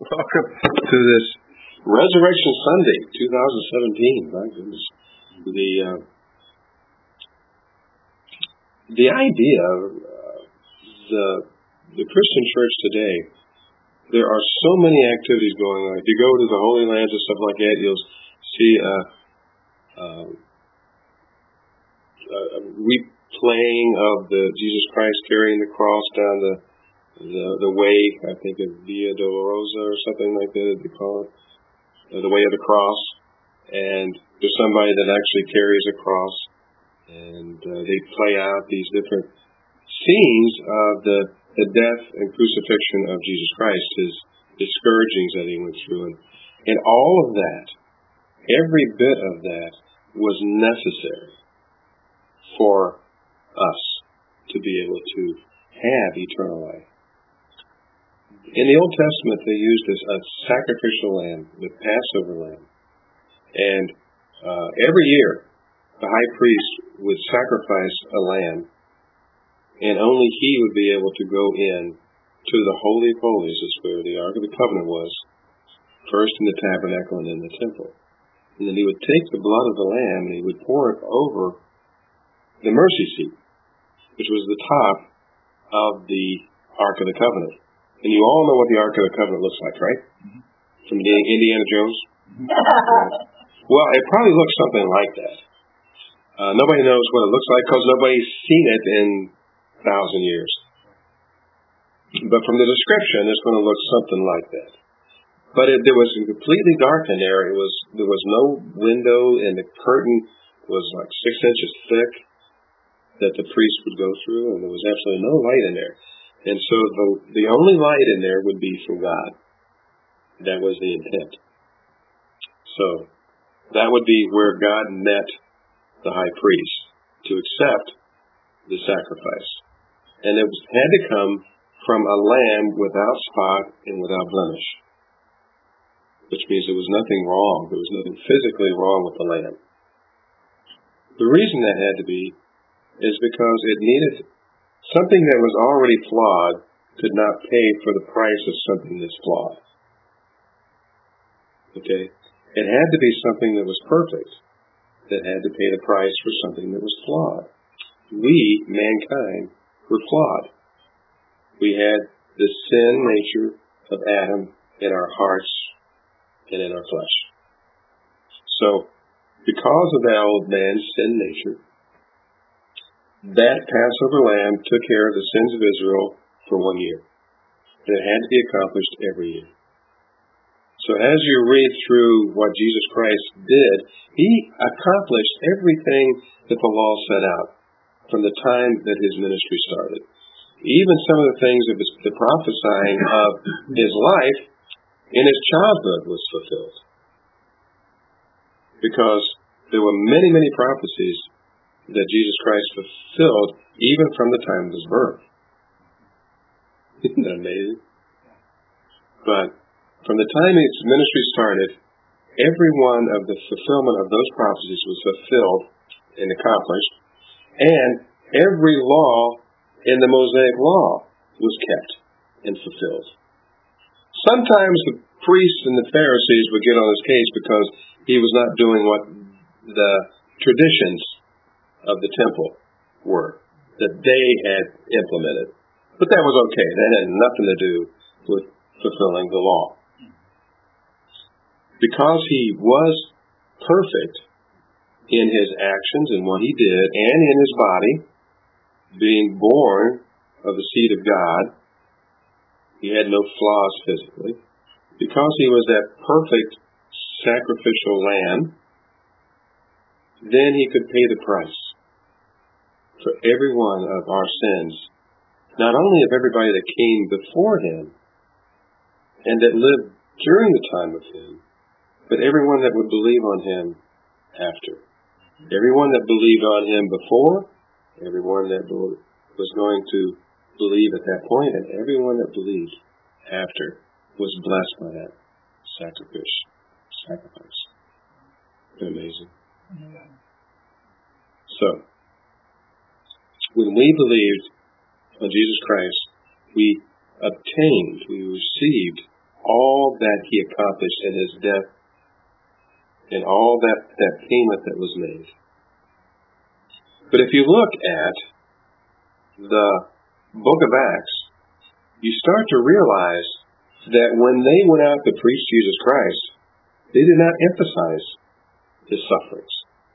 Welcome to this Resurrection Sunday, 2017. My goodness. The idea of the Christian church today, there are so many activities going on. If you go to the Holy Lands and stuff like that, you'll see a replaying of the Jesus Christ carrying the cross down the way, I think of Via Dolorosa or something like that, they call it, the way of the cross. And there's somebody that actually carries a cross, and they play out these different scenes of the death and crucifixion of Jesus Christ, his scourgings that he went through. And all of that, every bit of that, was necessary for us to be able to have eternal life. In the Old Testament, they used a sacrificial lamb, the Passover lamb. And every year, the high priest would sacrifice a lamb, and only he would be able to go in to the Holy of Holies, is where the Ark of the Covenant was, first in the tabernacle and then the temple. And then he would take the blood of the lamb and he would pour it over the mercy seat, which was the top of the Ark of the Covenant. And you all know what the Ark of the Covenant looks like, right? Mm-hmm. From Indiana Jones? Well, it probably looks something like that. Nobody knows what it looks like because nobody's seen it in 1,000 years. But from the description, it's going to look something like that. But there was completely dark in there. There was no window, and the curtain was like 6 inches thick that the priest would go through, and there was absolutely no light in there. And so the only light in there would be from God. That was the intent. So that would be where God met the high priest to accept the sacrifice. And it had to come from a lamb without spot and without blemish, which means there was nothing wrong. There was nothing physically wrong with the lamb. The reason that had to be is because it needed something that was already flawed could not pay for the price of something that's flawed. Okay? It had to be something that was perfect that had to pay the price for something that was flawed. We, mankind, were flawed. We had the sin nature of Adam in our hearts and in our flesh. So, because of that old man's sin nature, that Passover lamb took care of the sins of Israel for 1 year. And it had to be accomplished every year. So as you read through what Jesus Christ did, he accomplished everything that the law set out from the time that his ministry started. Even some of the things of the prophesying of his life in his childhood was fulfilled. Because there were many, many prophecies that Jesus Christ fulfilled even from the time of his birth. Isn't that amazing? But from the time his ministry started, every one of the fulfillment of those prophecies was fulfilled and accomplished, and every law in the Mosaic law was kept and fulfilled. Sometimes the priests and the Pharisees would get on his case because he was not doing what the traditions of the temple were, that they had implemented. But that was okay. That had nothing to do with fulfilling the law. Because he was perfect in his actions and what he did, and in his body, being born of the seed of God, he had no flaws physically. Because he was that perfect sacrificial lamb, then he could pay the price for every one of our sins, not only of everybody that came before him and that lived during the time of him, but everyone that would believe on him after. Everyone that believed on him before, everyone that was going to believe at that point, and everyone that believed after was blessed by that sacrifice. Isn't it amazing? So, when we believed on Jesus Christ, we received all that he accomplished in his death and all that payment that was made. But if you look at the book of Acts, you start to realize that when they went out to preach Jesus Christ, they did not emphasize his sufferings.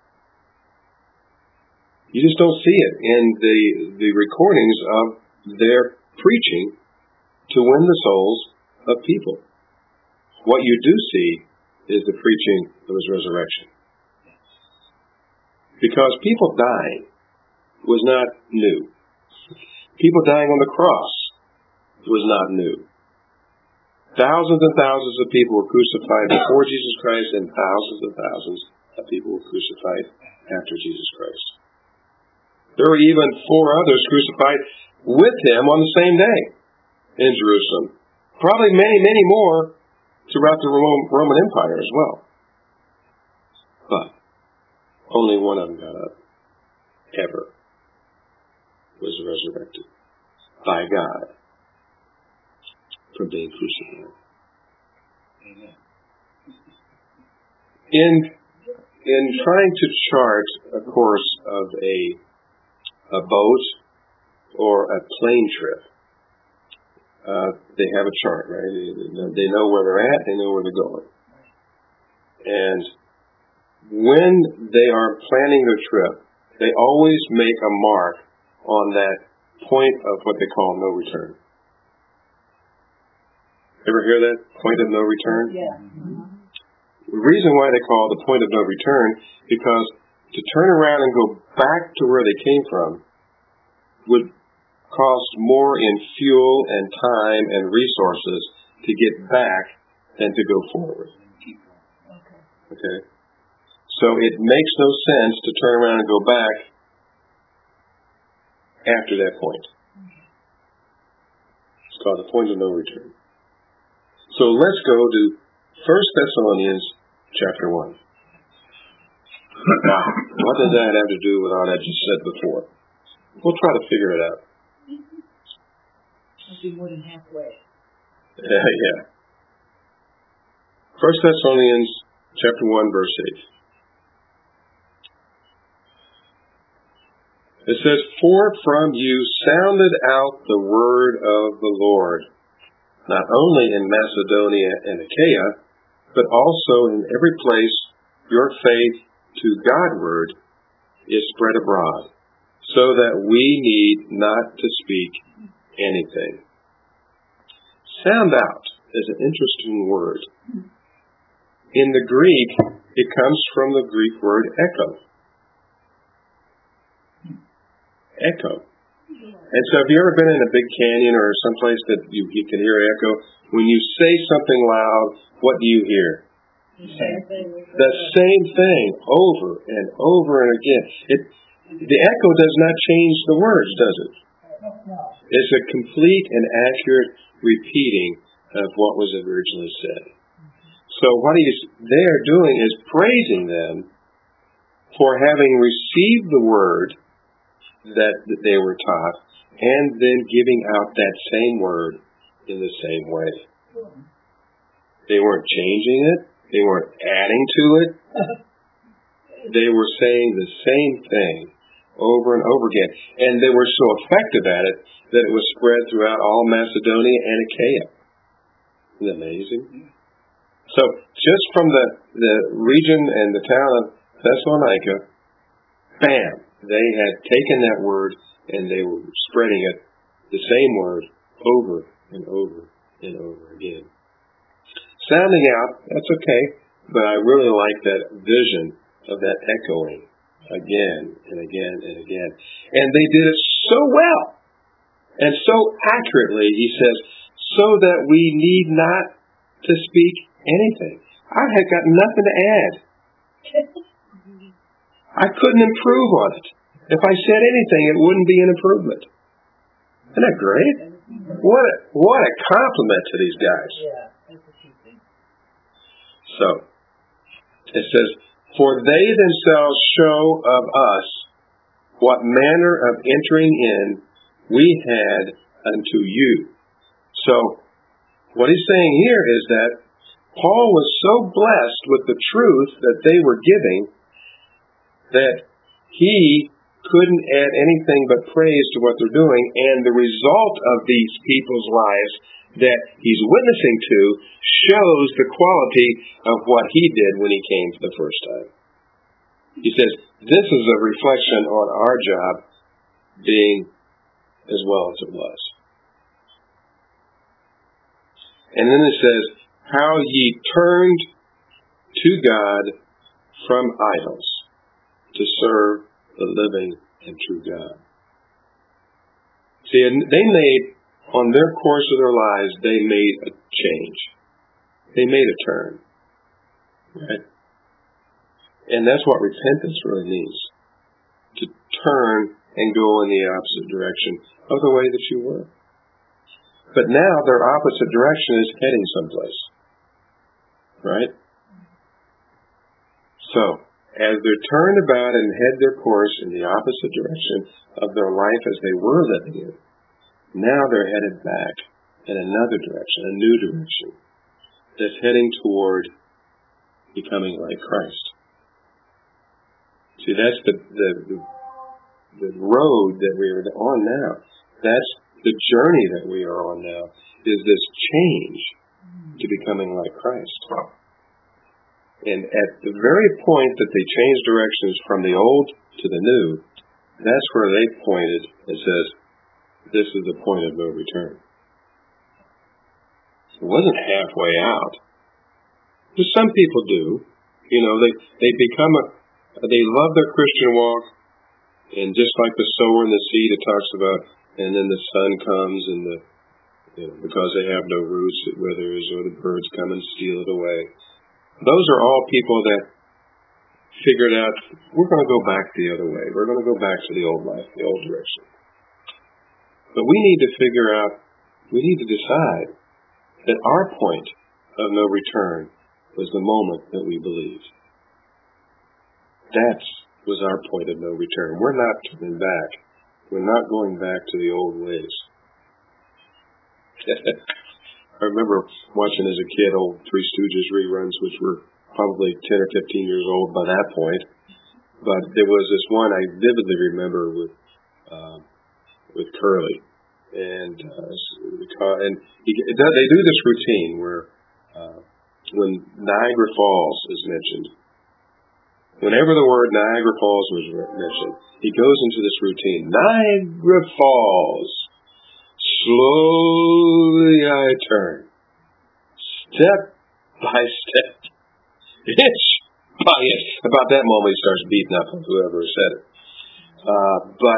You just don't see it in the recordings of their preaching to win the souls of people. What you do see is the preaching of his resurrection. Because people dying was not new. People dying on the cross was not new. Thousands and thousands of people were crucified before Jesus Christ, and thousands of people were crucified after Jesus Christ. There were even 4 others crucified with him on the same day in Jerusalem. Probably many, many more throughout the Roman Empire as well. But only one of them got up, ever, was resurrected by God from being crucified. Amen. In trying to chart a course of a boat or a plane trip, they have a chart, right? They know where they're at, they know where they're going. And when they are planning their trip, they always make a mark on that point of what they call no return. Ever hear that? Point of no return? Yeah. The reason why they call it the point of no return, because to turn around and go back to where they came from would cost more in fuel and time and resources to get back than to go forward. Okay? So it makes no sense to turn around and go back after that point. It's called the point of no return. So let's go to 1 Thessalonians chapter 1. Now, what does that have to do with all that you said before? We'll try to figure it out. I'll be more than halfway. Yeah. 1 Thessalonians chapter 1, verse 8. It says, "For from you sounded out the word of the Lord, not only in Macedonia and Achaia, but also in every place your faith to Godward is spread abroad, so that we need not to speak anything." Sound out is an interesting word. In the Greek, it comes from the Greek word echo. Echo. And so have you ever been in a big canyon or someplace that you can hear echo? When you say something loud, what do you hear? The same thing over and over and again. The echo does not change the words, does it? It's a complete and accurate repeating of what was originally said. So what they are doing is praising them for having received the word that they were taught, and then giving out that same word in the same way. They weren't changing it. They weren't adding to it. They were saying the same thing over and over again. And they were so effective at it that it was spread throughout all Macedonia and Achaia. Isn't that amazing? So just from the region and the town of Thessalonica, bam, they had taken that word and they were spreading it, the same word, over and over and over again. Sounding out, that's okay, but I really like that vision of that echoing again and again and again. And they did it so well and so accurately, he says, so that we need not to speak anything. I had got nothing to add. I couldn't improve on it. If I said anything, it wouldn't be an improvement. Isn't that great? What a compliment to these guys. Yeah, that's a cheap thing. So, it says, "For they themselves show of us what manner of entering in we had unto you." So, What he's saying here is that Paul was so blessed with the truth that they were giving that he couldn't add anything but praise to what they're doing, and the result of these people's lives that he's witnessing to shows the quality of what he did when he came for the first time. He says, this is a reflection on our job being as well as it was. And then it says, how ye turned to God from idols to serve the living and true God. See, they made, on their course of their lives, they made a change. They made a turn. Right? And that's what repentance really means. To turn and go in the opposite direction of the way that you were. But now their opposite direction is heading someplace. Right? So, as they turned about and head their course in the opposite direction of their life as they were living it, now they're headed back in another direction, a new direction, that's heading toward becoming like Christ. See, that's the road that we are on now. That's the journey that we are on now, is this change to becoming like Christ. And at the very point that they changed directions from the old to the new, that's where they pointed and says, this is the point of no return. It wasn't halfway out. But some people do. You know, they love their Christian walk, and just like the sower and the seed it talks about, and then the sun comes and because they have no roots, it withers, or the birds come and steal it away. Those are all people that figured out, we're going to go back the other way. We're going to go back to the old life, the old direction. But we need to decide that our point of no return was the moment that we believed. That was our point of no return. We're not turning back. We're not going back to the old ways. I remember watching as a kid old Three Stooges reruns, which were probably 10 or 15 years old by that point. But there was this one I vividly remember with Curly. And they do this routine where when Niagara Falls is mentioned, whenever the word Niagara Falls was mentioned, he goes into this routine. Niagara Falls. Slowly I turn, step by step, inch by inch. About that moment, he starts beating up whoever said it. But,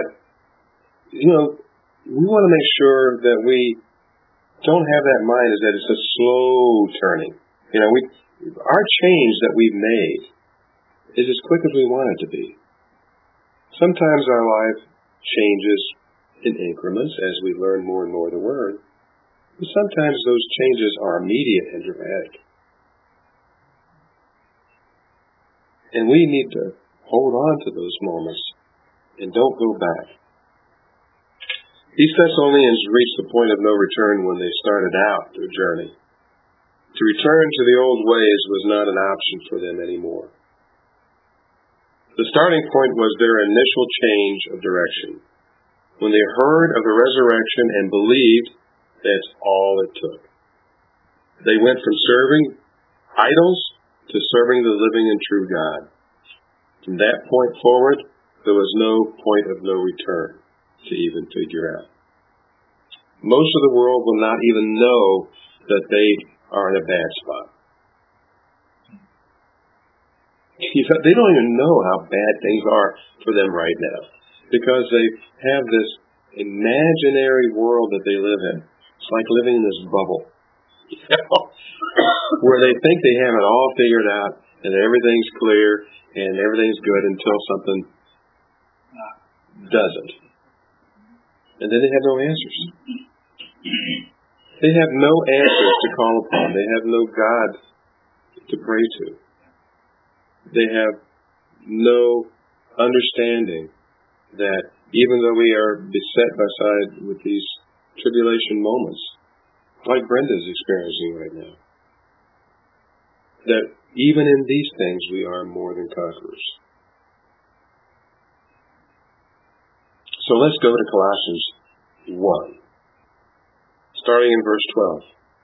we want to make sure that we don't have that mind as that it's a slow turning. Our change that we've made is as quick as we want it to be. Sometimes our life changes in increments as we learn more and more of the Word. But sometimes those changes are immediate and dramatic. And we need to hold on to those moments and don't go back. These Thessalonians reached the point of no return when they started out their journey. To return to the old ways was not an option for them anymore. The starting point was their initial change of direction. When they heard of the resurrection and believed, that's all it took. They went from serving idols to serving the living and true God. From that point forward, there was no point of no return to even figure out. Most of the world will not even know that they are in a bad spot. They don't even know how bad things are for them right now, because they have this imaginary world that they live in. It's like living in this bubble, where they think they have it all figured out and everything's clear and everything's good until something doesn't. And then they have no answers. They have no answers to call upon. They have no God to pray to. They have no understanding that even though we are beset with these tribulation moments, like Brenda's experiencing right now. That even in these things we are more than conquerors. So let's go to Colossians 1, starting in verse 12.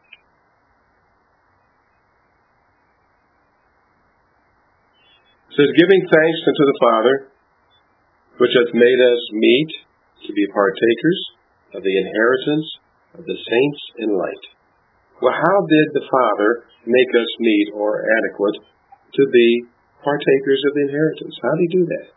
It says, giving thanks unto the Father, which hath made us meet to be partakers of the inheritance of the saints in light. Well, how did the Father make us meet or adequate to be partakers of the inheritance? How did he do that?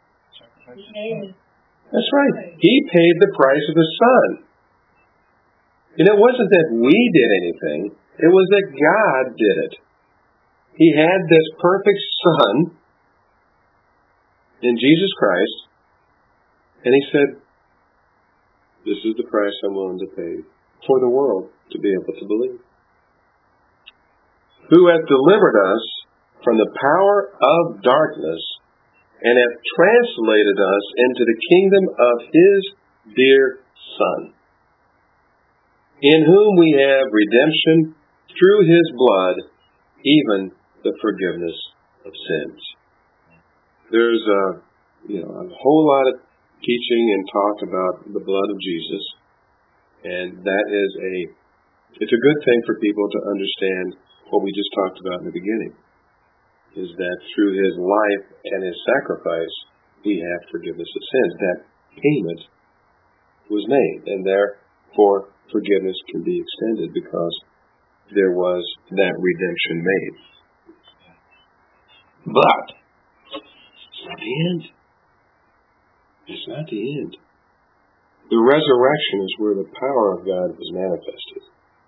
That's right. He paid the price of his Son. And it wasn't that we did anything. It was that God did it. He had this perfect Son in Jesus Christ, and he said, this is the price I'm willing to pay for the world to be able to believe. Who hath delivered us from the power of darkness and hath translated us into the kingdom of his dear Son, in whom we have redemption through his blood, even the forgiveness of sins. There's a whole lot of teaching and talk about the blood of Jesus, and that is it's a good thing for people to understand what we just talked about in the beginning, is that through his life and his sacrifice, we have forgiveness of sins. That payment was made, and therefore forgiveness can be extended because there was that redemption made. But it's not the end. It's not the end. The resurrection is where the power of God was manifested.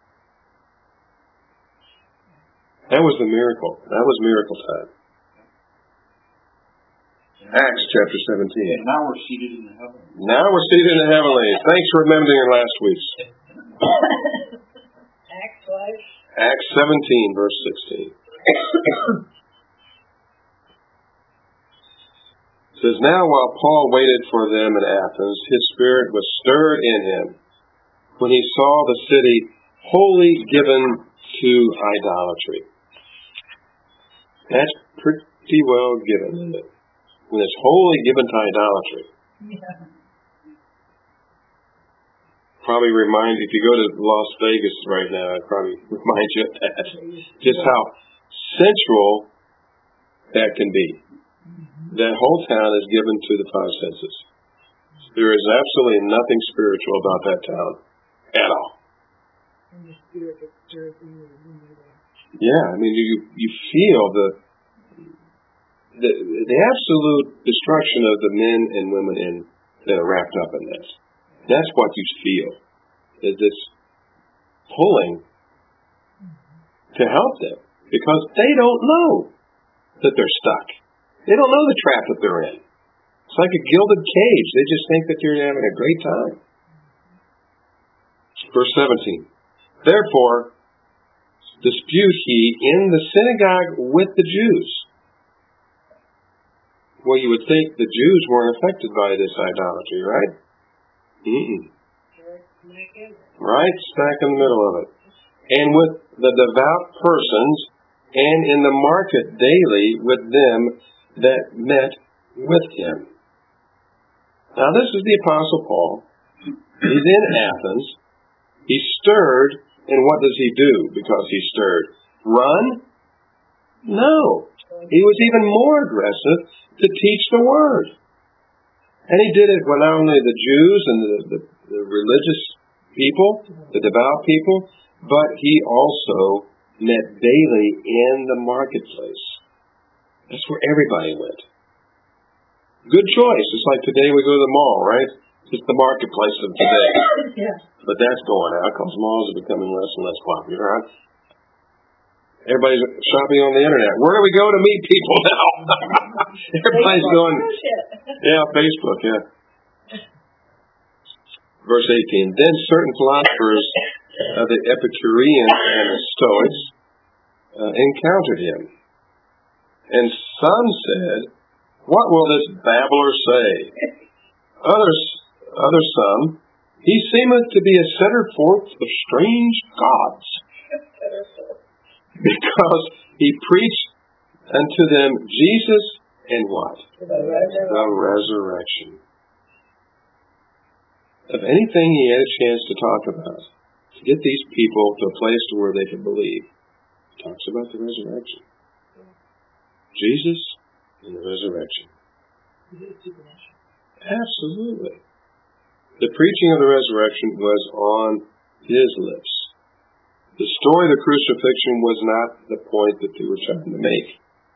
That was the miracle. That was miracle time. Acts chapter 17. And now we're seated in the heavenlies. Now we're seated in the heavenlies. Thanks for remembering last week's. Acts what? Acts 17, verse 16. It says, now while Paul waited for them in Athens, his spirit was stirred in him when he saw the city wholly given to idolatry. That's pretty well given, isn't it? When it's wholly given to idolatry. Yeah. Probably reminds, if you go to Las Vegas right now, it probably reminds you of that. Just how central that can be. That whole town is given to the five senses. There is absolutely nothing spiritual about that town at all. And the spirit that stirs in you. Yeah, I mean, you feel the absolute destruction of the men and women that are wrapped up in this. That's what you feel. Is this pulling to help them because they don't know that they're stuck. They don't know the trap that they're in. It's like a gilded cage. They just think that they're having a great time. Verse 17. Therefore, dispute ye in the synagogue with the Jews. Well, you would think the Jews weren't affected by this idolatry, right? Right smack in the middle of it. And with the devout persons, and in the market daily with them that met with him. Now this is the Apostle Paul. He's in Athens. He's stirred, and what does he do because he's stirred? Run? No. He was even more aggressive to teach the Word. And he did it with not only the Jews and the religious people, the devout people, but he also met daily in the marketplace. That's where everybody went. Good choice. It's like today we go to the mall, right? It's the marketplace of today. Yeah. But that's going out because malls are becoming less and less popular, right? Everybody's shopping on the internet. Where do we go to meet people now? Everybody's going. Yeah, Facebook, yeah. Verse 18. Then certain philosophers of the Epicureans and the Stoics encountered him. And some said, what will this babbler say? Others some, He seemeth to be a setter forth of strange gods, because he preached unto them Jesus and what? The resurrection. Of anything he had a chance to talk about, to get these people to a place where they could believe, he talks about the resurrection. Jesus and the resurrection. Absolutely. The preaching of the resurrection was on his lips. The story of the crucifixion was not the point that they were trying to make.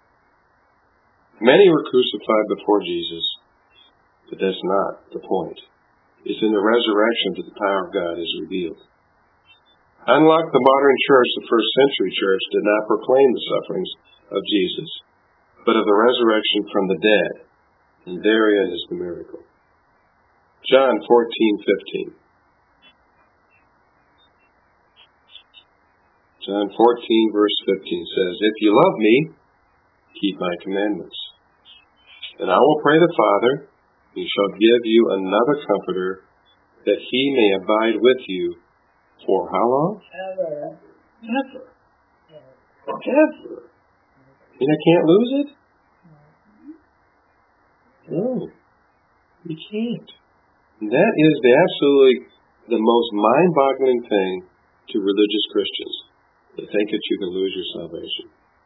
Many were crucified before Jesus, but that's not the point. It's in the resurrection that the power of God is revealed. Unlike the modern church, the first century church did not proclaim the sufferings of Jesus, but of the resurrection from the dead. And therein is the miracle. John 14:15. John 14, verse 15 says, If you love me, keep my commandments. And I will pray the Father, He shall give you another comforter, that he may abide with you for how long? Ever. Ever. Forever. And I can't lose it? No. You can't. And that is the most mind-boggling thing to religious Christians, to think that you can lose your salvation.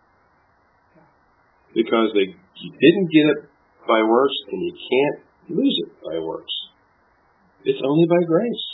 Because you didn't get it by works, and you can't lose it by works. It's only by grace.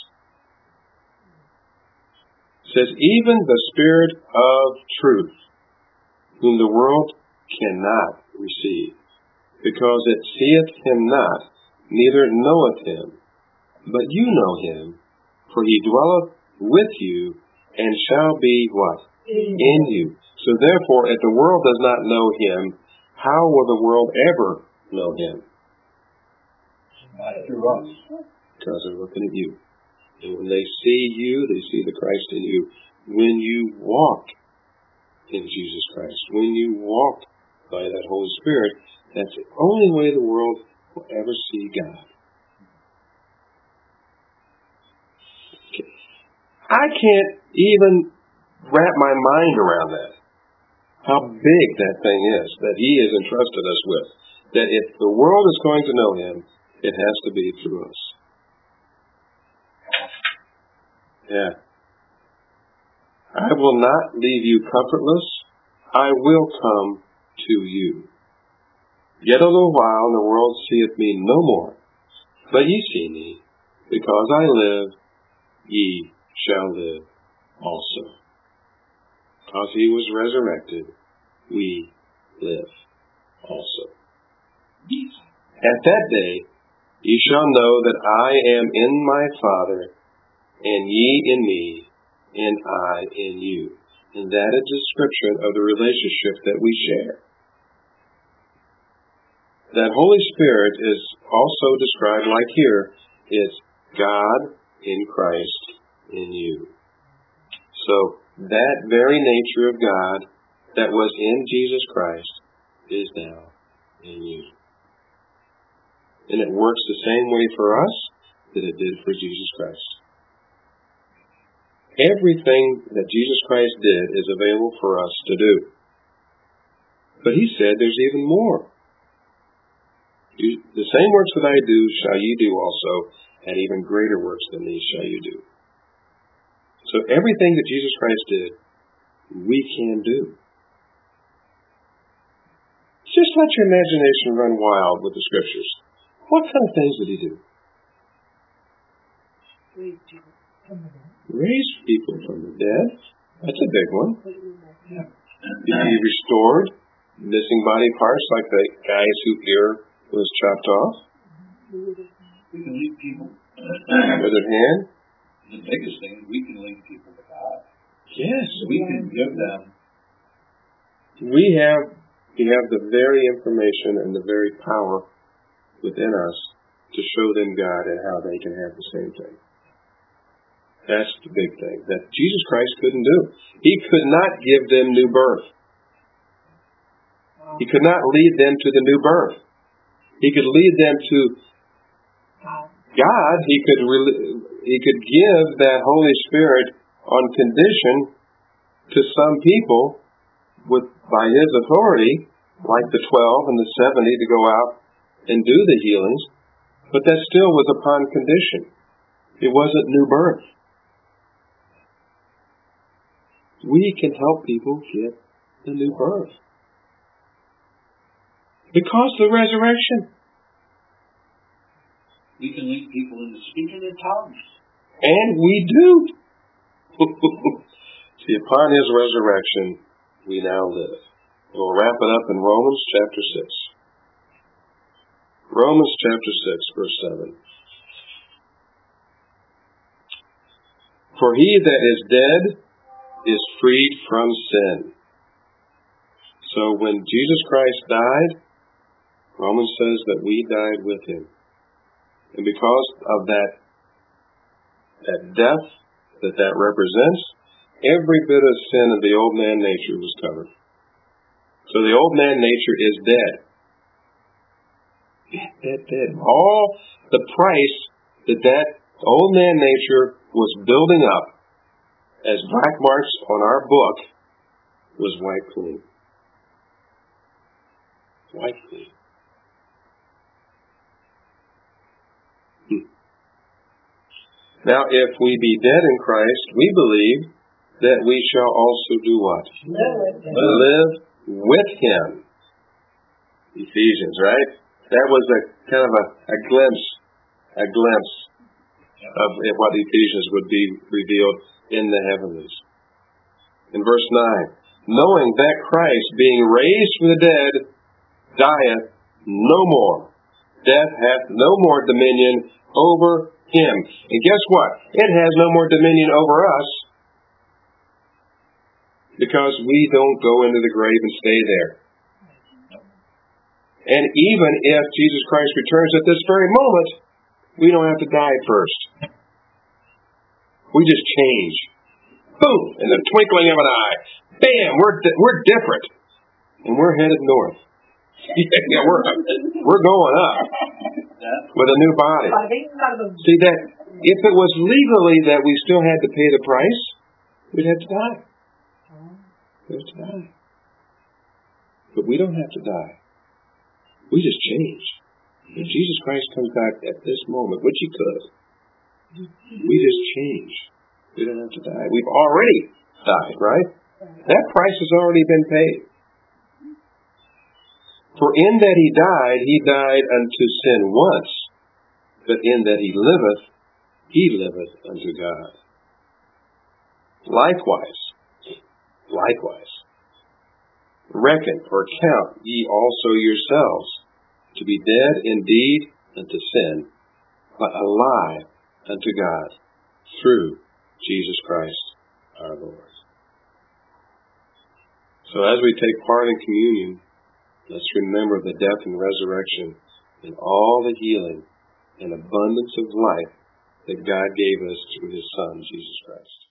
It says, even the Spirit of truth, whom the world cannot receive, because it seeth him not, neither knoweth him. But you know him, for he dwelleth with you, and shall be what? In you. So therefore, if the world does not know him, how will the world ever know him? Through us. Because they're looking at you. And when they see you, they see the Christ in you. When you walk in Jesus Christ, when you walk by that Holy Spirit, that's the only way the world will ever see God. Okay. I can't even wrap my mind around that. How big that thing is that He has entrusted us with. That if the world is going to know Him, it has to be through us. Yeah. I will not leave you comfortless. I will come to you. Yet a little while, and the world seeth me no more. But ye see me. Because I live, ye shall live also. Because He was resurrected, we live also. At that day, ye shall know that I am in my Father, and ye in me, and I in you. And that is a description of the relationship that we share. That Holy Spirit is also described, like here, is God in Christ in you. So, that very nature of God that was in Jesus Christ is now in you. And it works the same way for us that it did for Jesus Christ. Everything that Jesus Christ did is available for us to do. But He said there's even more. The same works that I do shall ye do also, and even greater works than these shall you do. So everything that Jesus Christ did, we can do. Just let your imagination run wild with the Scriptures. What kind of things did He do? Raise people from the dead. That's a big one. He restored missing body parts, like the guys whose ear was chopped off. We can lead people. With their hand. The biggest thing is we can lead people to God. Yes. We can give them. We have the very information and the very power within us to show them God and how they can have the same thing. That's the big thing that Jesus Christ couldn't do. He could not give them new birth. He could not lead them to the new birth. He could lead them to God. He could He could give that Holy Spirit on condition to some people by His authority, like the 12 and the 70, to go out and do the healings, but that still was upon condition. It wasn't new birth. We can help people get the new birth because of the resurrection. We can lead people into speaking in tongues. And we do. See, upon His resurrection, we now live. We'll wrap it up in Romans chapter 6. Romans chapter 6, verse 7. For he that is dead is freed from sin. So when Jesus Christ died, Romans says that we died with Him. And because of that death that represents, every bit of sin of the old man nature was covered. So the old man nature is dead. Dead. All the price that old man nature was building up as black marks on our book was wiped clean. Wiped clean. Now, if we be dead in Christ, we believe that we shall also do what? Live with Him. Ephesians, right? That was a kind of a glimpse of what Ephesians would be revealed in the heavenlies. In verse 9, knowing that Christ, being raised from the dead, dieth no more. Death hath no more dominion over Him. And guess what? It has no more dominion over us because we don't go into the grave and stay there. And even if Jesus Christ returns at this very moment, we don't have to die first. We just change. Boom! In the twinkling of an eye. Bam! We're different. And we're headed north. Yeah, we're going up with a new body. See that if it was legally that we still had to pay the price, we'd have to die. We'd have to die. But we don't have to die. We just change. If Jesus Christ comes back at this moment, which He could, we just change. We don't have to die. We've already died, right? That price has already been paid. For in that He died unto sin once, but in that He liveth unto God. Likewise, reckon or count ye also yourselves to be dead indeed unto sin, but alive unto God through Jesus Christ our Lord. So as we take part in communion, let's remember the death and resurrection and all the healing and abundance of life that God gave us through His Son, Jesus Christ.